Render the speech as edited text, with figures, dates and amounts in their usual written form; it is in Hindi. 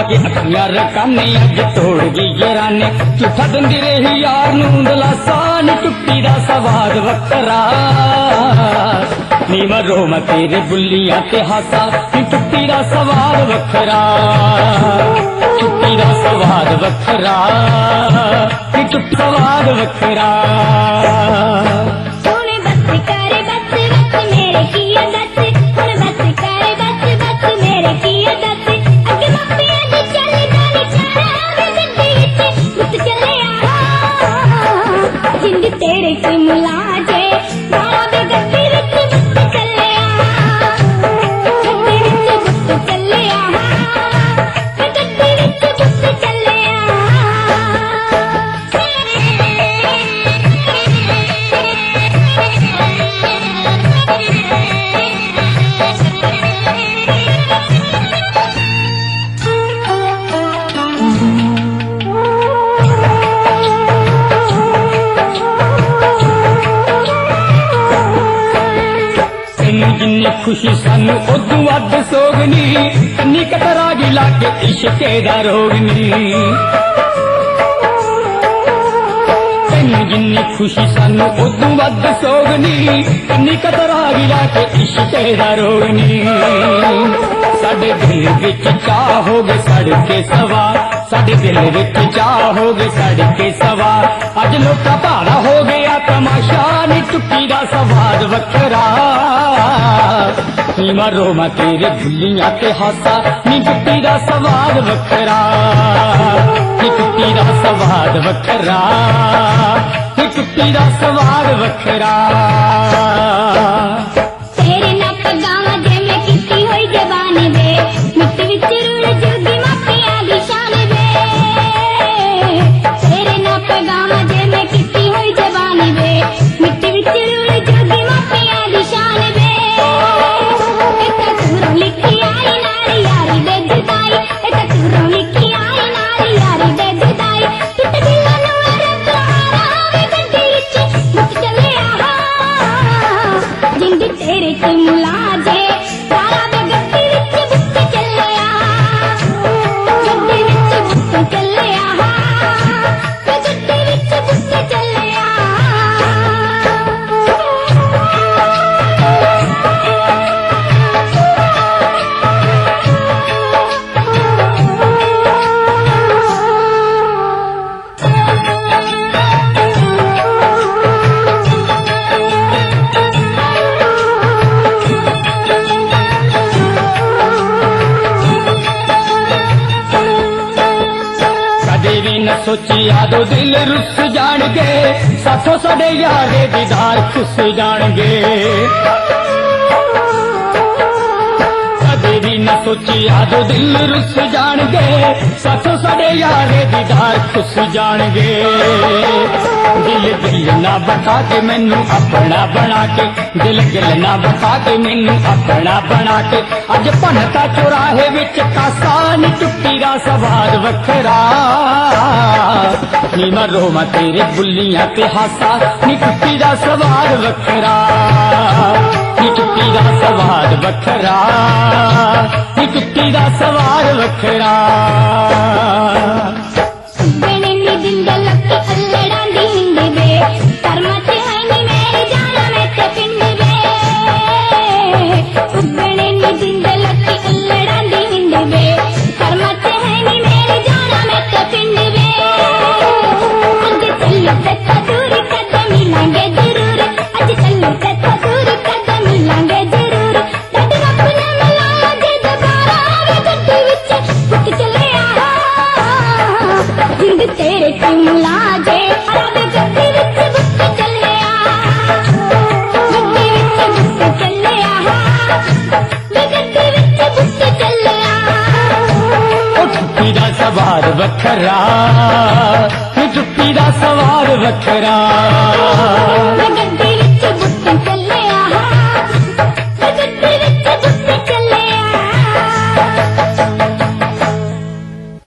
के अखियां रकाने अज तोड़ गई जराने झूठा दंदी रही यार नूं दलासा नी टुट्टी दा सवाद वखरा नी मरो मैं तेरे बुल्लियां ते हासा नी टुट्टी दा सवाद वखरा टुट्टी दा सवाद वखरा नी टुट्टी सवाद वखरा सोने बस करे बस बस मेरे की आदत सोने बस करे बस बस मेरे की आदत अगे मापिया दी चल जानी चारा वे गड्डी विच गुट चले आ जिंद तेरे से मिला जे मारा वे गड्डी विच गुट चले आ गड्डी विच गुट चले आ वे गड्डी विच गुट चले जिन्नी खुशी सानू उदू अद सोगनी कन्नी कतरागी लाके इश्के दा रोगनी जिन्नी खुशी सानू उदू अद सोगनी कन्नी कतरागी लाके इश्के दा रोगनी साडे दिल विच चाह हो गए सड़के सवार साडे दिल विच चाह हो गए सड़के सवार अज लोका भाड़ा हो गया तमाशा नी टुट्टी दा सवाद वखरा नी मरो मैं तेरे बुल्लियां ते हासा नी टुट्टी दा सवाद वखरा नी टुट्टी दा सवाद वखरा नी टुट्टी दा सवाद वखरा तेरे ना पगावा जे मैं किसी होई जवानी वे मिट विच रुल जुगी मापिया दी शान वे तेरे ना पगावा जे मैं किसी होई जवानी वे मिट विच रुल जुगी मापिया दी शान वे एता तूरों लिखी आई नारी यारी दे जुदाई एता तूरों लिखी आई नारी यारी दे जुदाई टुट दिल नू रखवारा वे गड्डी विच गुट चले आ जिंद तेरे से मिला जे सारा वे गड्डी विच गुट चले आ गड्डी विच गुट चले आ वे गड्डी विच गुट चले आ कदे भी न सोची आदो दिल रुस जाणगे साथों साडे यारे दीदार खुस जाणगे कदे भी न सोची आदो दिल रुस जाणगे साथों साडे यारे दीदार खुस जाणगे दिल दिल ना बता के मैनू अपना बना के दिल दिल ना बता के मैनू अपना बना के अज भनता चौराहे विच कासा नी टुट्टी दा सवाद वखरा नी मरो मैं तेरे बुल्लियां ते हासा नी टुट्टी दा सवाद वखरा नी टुट्टी दा सवाद वखरा नी टुट्टी दा सवाद वखरा बेने नी दिन दे लक्की अल्लड़ां दी हिंद वे कर्मा च है नी मेरी जाना में ते पिंड वे बेने नी दिन दे लक्की अल्लड़ां दी हिंद वे कर्मा च है नी मेरी जाना में ते पिंड वे अज चलो ते दूर कदम मिलांगे जरूर अज चलो ते दूर कदम मिलांगे जरूर डट रब ने मिलाया जे दोबारा वे गड्डी विच गुट चले आ जिंद तेरे से मिला जे अरब गड्डी विच गुट चले आ गड्डी विच गुट चले आ वे गड्डी विच गुट चले आ ओ टुट्टी दा सवाद वखरा नी टुट्टी दा सवाद वखरा वे गड्डी